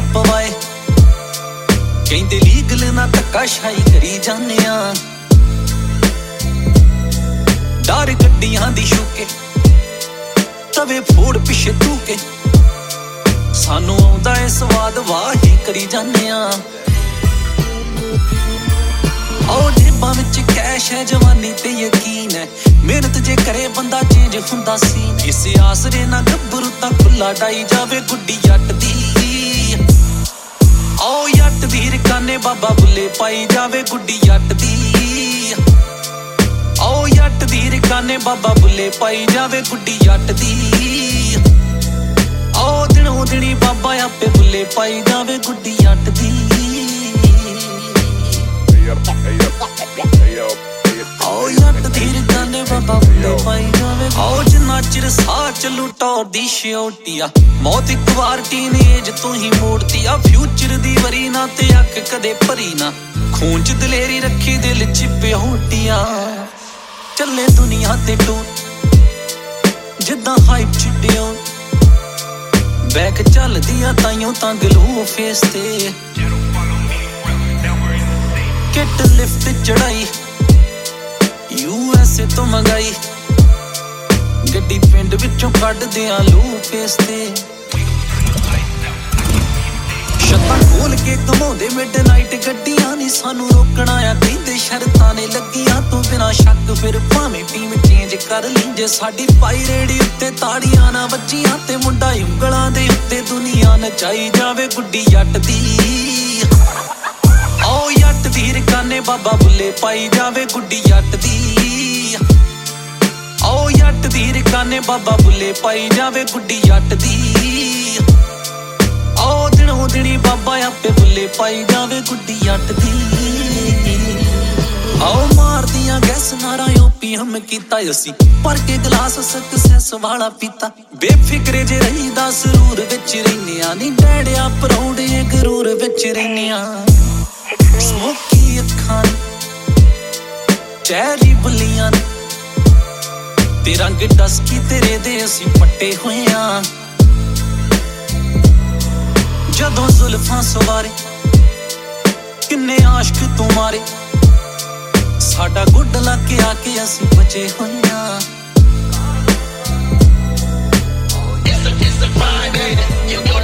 ਪਵਾਏ ਕਹਿੰਦੇ ਲੀਗਲ ਨਾ ਧੱਕਾਸ਼ਾਹੀ ਕਰੀ ਜਾਂਦੇ ਆ ਡਰ ਗੱਡੀਆਂ ਦੀ ਸ਼ੂਕੇ ਤਵੇ ਫੋੜ ਪਿੱਛੇ ਤੂਕੇ ਸਾਨੂੰ ਆਉਂਦਾ ਏ ਸਵਾਦ ਵਾਹੀ ਕਰੀ ਜਾਂਦੇ ਆ ਉਹ ਜੇਬਾਂ ਵਿੱਚ ਕੈਸ਼ ਹੈ ਜਵਾਨੀ ਤੇ ਯਕੀਨ ਹੈ ਮਿਹਨਤ ਜੇ ਕਰੇ ਬੰਦਾ ਚੇਂਜ ਹੁੰਦਾ ਸੀ ਇਸੇ ਆਸਰੇ ਨਾ ਗੱਭਰੂ ਤਾਂ ਖੁੱਲਾ ਡਾਈ ਜਾਵੇ ਗੁੱਡੀ ਜੱਟ ਦੀ ਆਓ ਜੱਟ ਦੀ ਰਕਾਨੇ ਬਾਬਾ ਬੁੱਲੇ ਪਾਈ ਜਾਵੇ ਗੁੱਡੀ ਜੱਟ ਦੀ ਆਓ ਜੱਟ ਦੀ ਰਕਾਨੇ ਬਾਬਾ ਬੁੱਲੇ ਪਾਈ ਜਾਵੇ ਗੁੱਡੀ ਜੱਟ ਦੀ ਆਓ ਦਿਨੋਂ ਦਿਨੀ ਬਾਬਾ ਆਪੇ ਬੁੱਲੇ ਪਾਈ ਜਾਵੇ ਗੁੱਡੀ ਜੱਟ ਦੀ ਆਓ ਜੱਟ ਦੀ ਰਕਾਨੇ ਬਾਬਾ ਬੁੱਲੇ ਪਾਈ ਜਾਵੇ ਆਓ ਜਿੰਨਾ ਚਿਰ ਸਾਹ ਚੱਲੂ ਟੌਰ ਦੀ ਸ਼ਿਓਟੀਆ ਮੌਤ ਇੱਕ ਵਾਰ ਟੀਨੇਜ ਤੋਂ ਹੀ ਮੋੜਦੀ ਆ ਫਿਊਚਰ ਦੀ ਵਰੀ ਨਾ ਤੇ ਅੱਖ ਕਦੇ ਭਰੀ ਨਾ ਖੂਨ ਚ ਦਲੇਰੀ ਰੱਖੀ ਦਿਲ ਚ ਪਿਓਟੀਆ ਚੱਲੇ ਦੁਨੀਆ ਤੇ ਟੂਰ ਜਿੱਦਾਂ ਹਾਈਪ ਛਿੱਡਿਓ ਬੈਕ ਚੱਲਦੀਆਂ ਤਾਈਓ ਤਾਂ ਗਲੂ ਫੇਸ ਤੇ ਕਿਟ ਲਿਫਟ ਚੜਾਈ USA ਤੋਂ ਮੰਗਾਈ ਗੱਡੀ ਪਿੰਡ ਵਿੱਚੋਂ ਕੱਢਦੇ ਆ ਲੂ ਫੇਸ ਤੇ ਛੱਤਾਂ ਖੋਲ ਕੇ ਘਮਾਉਂਦੇ ਮਿਡਨਾਈਟ ਗੱਡੀਆਂ ਨੀ ਸਾਨੂੰ ਰੋਕਣਾ ਆ ਕਹਿੰਦੇ ਸ਼ਰਤਾਂ ਨੇ ਲੱਗੀਆਂ ਤੋਂ ਬਿਨਾਂ ਸ਼ੱਕ ਫਿਰ ਭਾਵੇਂ ਟੀਮ ਚੇਂਜ ਕਰ ਲਈ ਜੇ ਸਾਡੀ ਪਾਈ ਰੇੜੀ ਉੱਤੇ ਤਾੜੀਆਂ ਨਾ ਵੱਜੀਆਂ ਤੇ ਮੁੰਡਾ ਉਂਗਲਾਂ ਦੇ ਉੱਤੇ ਦੁਨੀਆ ਨਚਾਈ ਜਾਵੇ ਗੁੱਡੀ ਜੱਟ ਦੀ ਆਓ ਜੱਟ ਦੀ ਰਕਾਨੇ ਬਾਬਾ ਬੁੱਲੇ ਪਾਈ ਜਾਵੇ ਗੁੱਡੀ ਜੱਟ ਦੀ ਆਓ ਜੱਟ ਦੀ ਰਕਾਨੇ ਬਾਬਾ ਬੁੱਲੇ ਪਾਈ ਜਾਵੇ ਗੁੱਡੀ ਜੱਟ ਦੀ ਆਓ ਦਿਨੋਂ ਦਿਨੀ ਬਾਬਾ ਆਪੇ ਬੁੱਲੇ ਪਾਈ ਜਾਵੇ ਗੁੱਡੀ ਜੱਟ ਦੀ ਆਓ ਮਾਰਦੀਆਂ ਗੈਸ ਨਾਰਾਂ ਓਪੀਐਮ ਕੀਤਾ ਅਸੀਂ ਭਰ ਕੇ ਗਲਾਸ ਸਕਸੈਸ ਵਾਲਾ ਪੀਤਾ ਬੇਫਿਕਰੇ ਜੇ ਰਹੀਦਾ ਸਰੂਰ ਵਿੱਚ ਰਹਿੰਦੇ ਆ ਨੀ ਡੈੜਿਆ ਪਰੌਂਡੇ ਗਰੂਰ ਵਿੱਚ ਰਹਿੰਦੇ ਆ ਸਮੋਕੀ ਅੱਖਾਂ ਚੈਰੀ ਬੁੱਲੀਆਂ ਤੇ ਰੰਗ ਡਸਕੀ ਤੇਰੇ ਦੇ ਅਸੀਂ ਪੱਟੇ ਹੋਏ ਆ ਜਦੋਂ ਜ਼ੁਲਫਾਂ ਸਵਾਰੇ ਕਿੰਨੇ ਆਸ਼ਕ ਤੂੰ ਮਾਰੇ ਸਾਡਾ ਗੁੱਡ ਲੱਗ ਕੇ ਆ ਕੇ ਅਸੀਂ ਬਚੇ ਹੋਏ ਆ